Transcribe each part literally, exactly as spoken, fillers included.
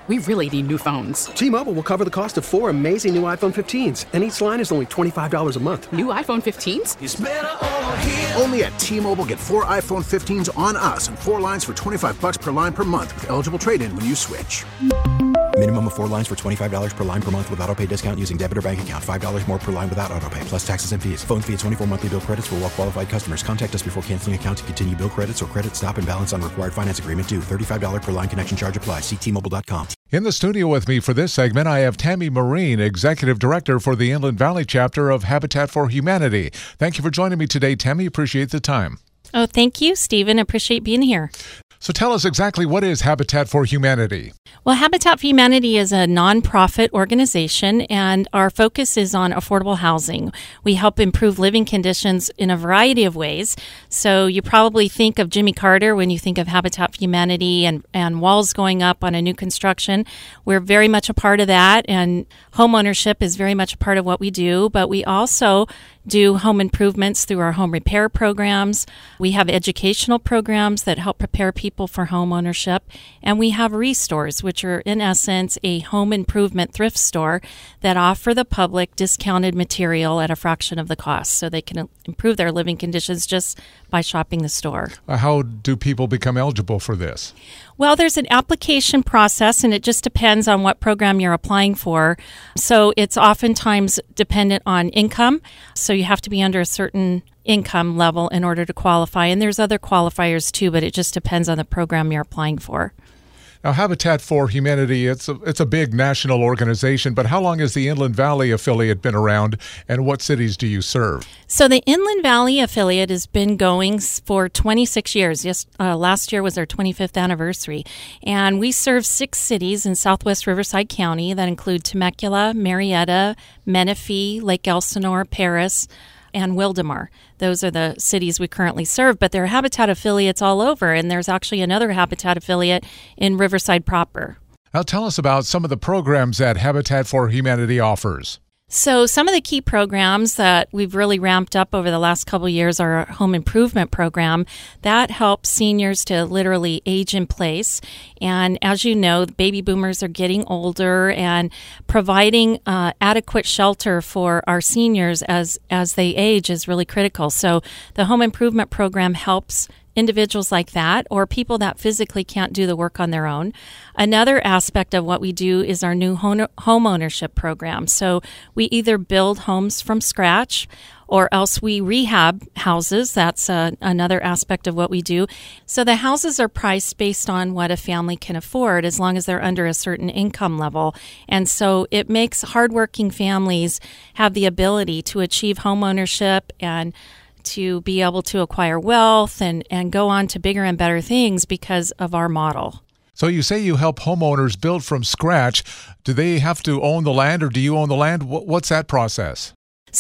We really need new phones. T-Mobile will cover the cost of four amazing new iPhone fifteens, and each line is only twenty-five dollars a month. New iPhone fifteens? It's better over here. Only at T-Mobile, get four iPhone fifteens on us and four lines for twenty-five dollars per line per month with eligible trade-in when you switch. Minimum of four lines for twenty-five dollars per line per month with autopay discount using debit or bank account. five dollars more per line without autopay, plus taxes and fees. Phone fee at twenty-four monthly bill credits for well-qualified customers. Contact us before canceling account to continue bill credits or credit stop and balance on required finance agreement due. thirty-five dollars per line connection charge applies. See T Mobile dot com. In the studio with me for this segment, I have Tammy Marine, Executive Director for the Inland Valley Chapter of Habitat for Humanity. Thank you for joining me today, Tammy. Appreciate the time. Oh, thank you, Stephen. Appreciate being here. So tell us exactly, what is Habitat for Humanity? Well, Habitat for Humanity is a nonprofit organization, and our focus is on affordable housing. We help improve living conditions in a variety of ways. So you probably think of Jimmy Carter when you think of Habitat for Humanity and, and walls going up on a new construction. We're very much a part of that, and homeownership is very much a part of what we do. But we also do home improvements through our home repair programs. We have educational programs that help prepare people for home ownership. And we have Restores, which are in essence a home improvement thrift store that offer the public discounted material at a fraction of the cost so they can improve their living conditions just by shopping the store. How do people become eligible for this? Well, there's an application process, and it just depends on what program you're applying for. So it's oftentimes dependent on income. So you have to be under a certain income level in order to qualify. And there's other qualifiers too, but it just depends on the program you're applying for. Now, Habitat for Humanity, it's a, it's a big national organization, but how long has the Inland Valley affiliate been around, and what cities do you serve? So the Inland Valley affiliate has been going for twenty-six years. Yes, uh, last year was our twenty-fifth anniversary, and we serve six cities in southwest Riverside County that include Temecula, Marietta, Menifee, Lake Elsinore, Paris, and Wildomar. Those are the cities we currently serve, but there are Habitat affiliates all over, and there's actually another Habitat affiliate in Riverside proper. Now tell us about some of the programs that Habitat for Humanity offers. So some of the key programs that we've really ramped up over the last couple of years are our home improvement program. That helps seniors to literally age in place. And as you know, baby boomers are getting older, and providing uh, adequate shelter for our seniors as, as they age is really critical. So the home improvement program helps individuals like that, or people that physically can't do the work on their own. Another aspect of what we do is our new home ownership program. So we either build homes from scratch, or else we rehab houses. That's uh, another aspect of what we do. So the houses are priced based on what a family can afford, as long as they're under a certain income level. And so it makes hardworking families have the ability to achieve home ownership and to be able to acquire wealth and, and go on to bigger and better things because of our model. So you say you help homeowners build from scratch. Do they have to own the land, or do you own the land? What's that process?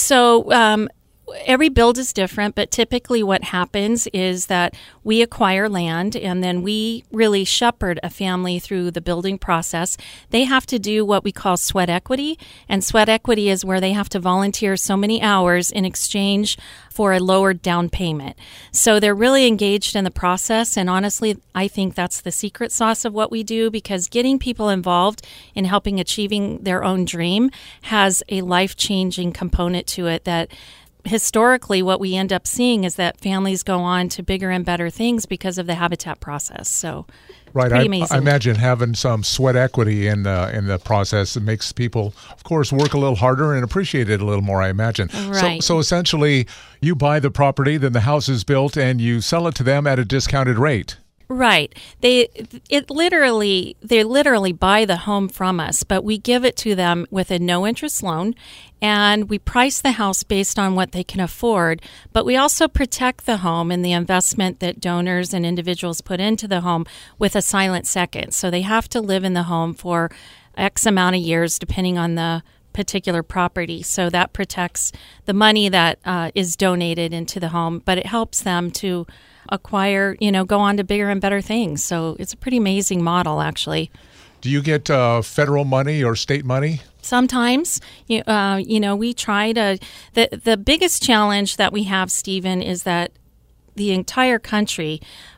So um, every build is different, but typically what happens is that we acquire land, and then we really shepherd a family through the building process. They have to do what we call sweat equity, and sweat equity is where they have to volunteer so many hours in exchange for a lower down payment. So they're really engaged in the process, and honestly, I think that's the secret sauce of what we do, because getting people involved in helping achieving their own dream has a life-changing component to it that historically what we end up seeing is that families go on to bigger and better things because of the Habitat process. So right, pretty I, amazing. I imagine having some sweat equity in the, in the process, it makes people, of course, work a little harder and appreciate it a little more, I imagine. Right. So, so essentially, you buy the property, then the house is built, and you sell it to them at a discounted rate. Right. They it literally they literally buy the home from us, but we give it to them with a no interest loan, and we price the house based on what they can afford, but we also protect the home and the investment that donors and individuals put into the home with a silent second. So they have to live in the home for X amount of years depending on the particular property. So that protects the money that uh, is donated into the home, but it helps them to acquire, you know, go on to bigger and better things. So it's a pretty amazing model, actually. Do you get uh, federal money or state money? Sometimes, you, uh, you know, we try to, the, the biggest challenge that we have, Stephen, is that the entire country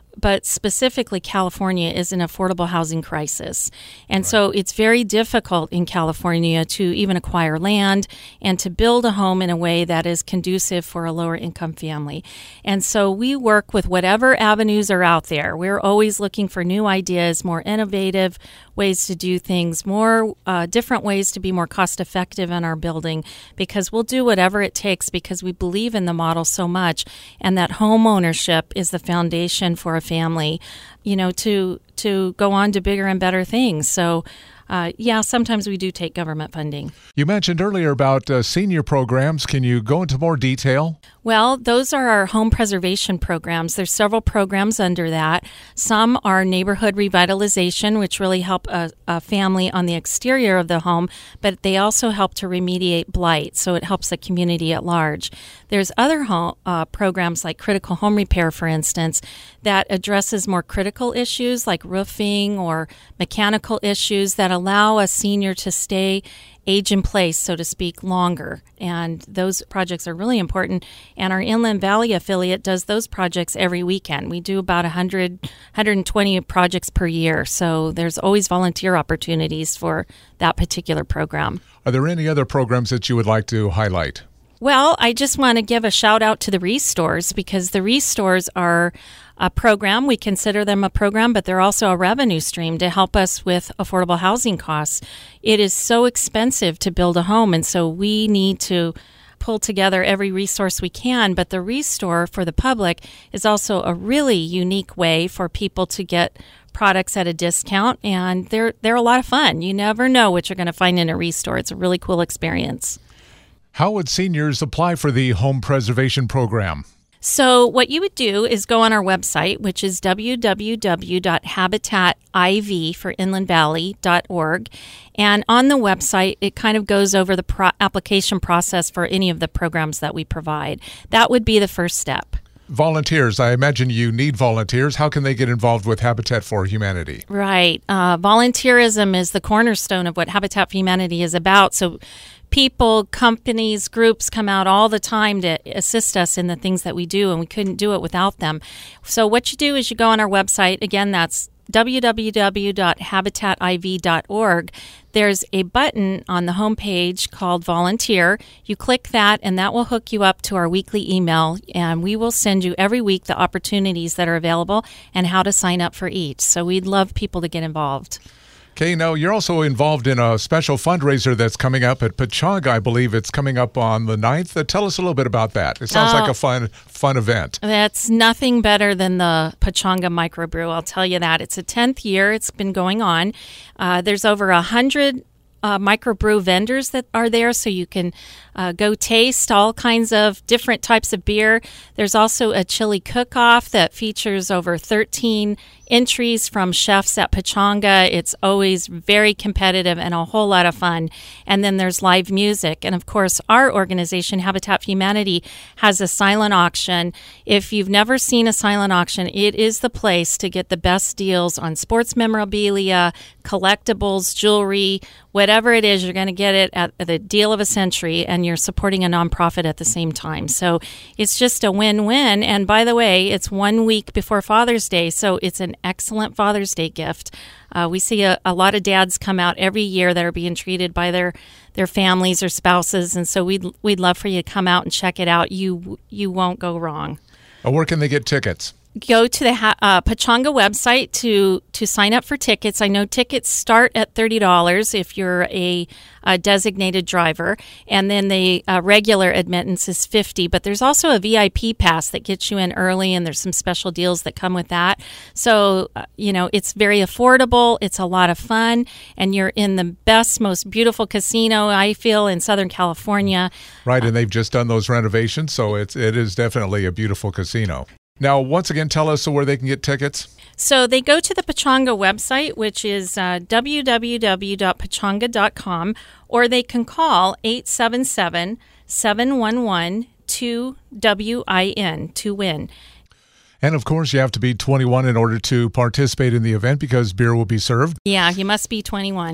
but specifically California is an affordable housing crisis. And right. so it's very difficult in California to even acquire land and to build a home in a way that is conducive for a lower income family. And so we work with whatever avenues are out there. We're always looking for new ideas, more innovative ways to do things, more uh, different ways to be more cost effective in our building, because we'll do whatever it takes because we believe in the model so much, and that home ownership is the foundation for a family, you know, to to go on to bigger and better things. So Uh, yeah, sometimes we do take government funding. You mentioned earlier about uh, senior programs. Can you go into more detail? Well, those are our home preservation programs. There's several programs under that. Some are neighborhood revitalization, which really help a, a family on the exterior of the home, but they also help to remediate blight, so it helps the community at large. There's other home, uh, programs like critical home repair, for instance, that addresses more critical issues like roofing or mechanical issues that allow a senior to stay age in place, so to speak, longer. And those projects are really important. And our Inland Valley affiliate does those projects every weekend. We do about one hundred, one hundred twenty projects per year. So there's always volunteer opportunities for that particular program. Are there any other programs that you would like to highlight? Well, I just want to give a shout out to the Restores, because the Restores are a program. We consider them a program, but they're also a revenue stream to help us with affordable housing costs. It is so expensive to build a home, and so we need to pull together every resource we can. But the Restore for the public is also a really unique way for people to get products at a discount, and they're they're a lot of fun. You never know what you're going to find in a Restore. It's a really cool experience. How would seniors apply for the home preservation program? So what you would do is go on our website, which is w w w dot habitat I V for Inland Valley dot org. And on the website, it kind of goes over the pro- application process for any of the programs that we provide. That would be the first step. Volunteers. I imagine you need volunteers. How can they get involved with Habitat for Humanity? Right. Uh, volunteerism is the cornerstone of what Habitat for Humanity is about. So people, companies, groups come out all the time to assist us in the things that we do, and we couldn't do it without them. So what you do is you go on our website. Again, that's w w w dot habitat I V dot org. There's a button on the homepage called Volunteer. You click that, and that will hook you up to our weekly email, and we will send you every week the opportunities that are available and how to sign up for each. So we'd love people to get involved. Okay, now you're also involved in a special fundraiser that's coming up at Pechanga. I believe it's coming up on the ninth. Uh, tell us a little bit about that. It sounds uh, like a fun fun event. That's nothing better than the Pechanga Microbrew, I'll tell you that. It's a tenth year. It's been going on. Uh, there's over one hundred Uh, microbrew vendors that are there, so you can uh, go taste all kinds of different types of beer. There's also a chili cook-off that features over thirteen entries from chefs at Pechanga. It's always very competitive and a whole lot of fun. And then there's live music. And of course, our organization, Habitat for Humanity, has a silent auction. If you've never seen a silent auction, it is the place to get the best deals on sports memorabilia, collectibles, jewelry, whatever it is. You're going to get it at the deal of a century, and you're supporting a nonprofit at the same time. So it's just a win-win. And by the way, it's one week before Father's Day, so it's an excellent Father's Day gift. Uh, we see a, a lot of dads come out every year that are being treated by their, their families or spouses, and so we'd we'd love for you to come out and check it out. You you won't go wrong. Where can they get tickets? Go to the uh, Pechanga website to, to sign up for tickets. I know tickets start at thirty dollars if you're a, a designated driver, and then the uh, regular admittance is fifty dollars. But there's also a V I P pass that gets you in early, and there's some special deals that come with that. So, uh, you know, it's very affordable. It's a lot of fun, and you're in the best, most beautiful casino, I feel, in Southern California. Right, and they've just done those renovations, so it's, it is definitely a beautiful casino. Now, once again, tell us where they can get tickets. So they go to the Pechanga website, which is uh, w w w dot pechanga dot com, or they can call eight seven seven, seven one one, two W I N to win. And, of course, you have to be twenty-one in order to participate in the event because beer will be served. Yeah, you must be twenty-one.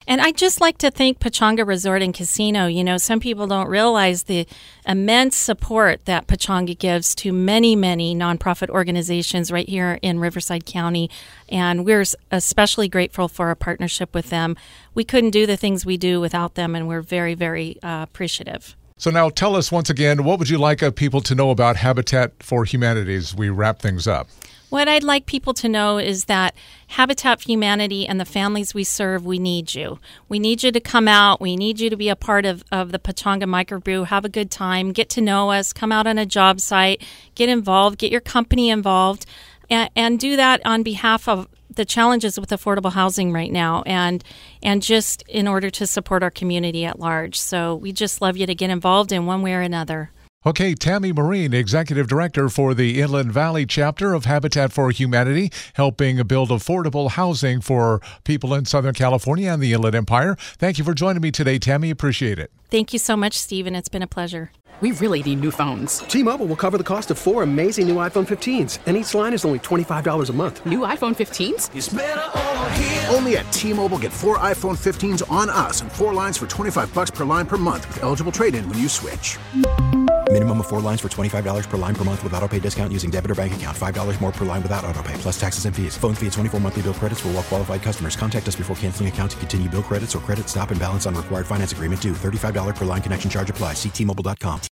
And I'd just like to thank Pechanga Resort and Casino. You know, some people don't realize the immense support that Pechanga gives to many, many nonprofit organizations right here in Riverside County. And we're especially grateful for our partnership with them. We couldn't do the things we do without them, and we're very, very uh, appreciative. So now tell us once again, what would you like uh, people to know about Habitat for Humanity as we wrap things up? What I'd like people to know is that Habitat for Humanity and the families we serve, we need you. We need you to come out. We need you to be a part of, of the Pechanga Microbrew. Have a good time. Get to know us. Come out on a job site. Get involved. Get your company involved. And, and do that on behalf of the challenges with affordable housing right now, and and just in order to support our community at large. So we just love you to get involved in one way or another. Okay, Tammy Marine, Executive Director for the Inland Valley chapter of Habitat for Humanity, helping build affordable housing for people in Southern California and the Inland Empire. Thank you for joining me today, Tammy. Appreciate it. Thank you so much, Stephen. It's been a pleasure. We really need new phones. T-Mobile will cover the cost of four amazing new iPhone fifteens, and each line is only twenty-five dollars a month. New iPhone fifteens? It's better over here. Only at T-Mobile, get four iPhone fifteens on us and four lines for twenty-five bucks per line per month with eligible trade-in when you switch. Minimum of four lines for twenty-five dollars per line per month with autopay discount using debit or bank account. five dollars more per line without autopay, plus taxes and fees. Phone fee at twenty-four monthly bill credits for well-qualified customers. Contact us before canceling account to continue bill credits or credit stop and balance on required finance agreement due. thirty-five dollars per line connection charge applies. See T Mobile dot com.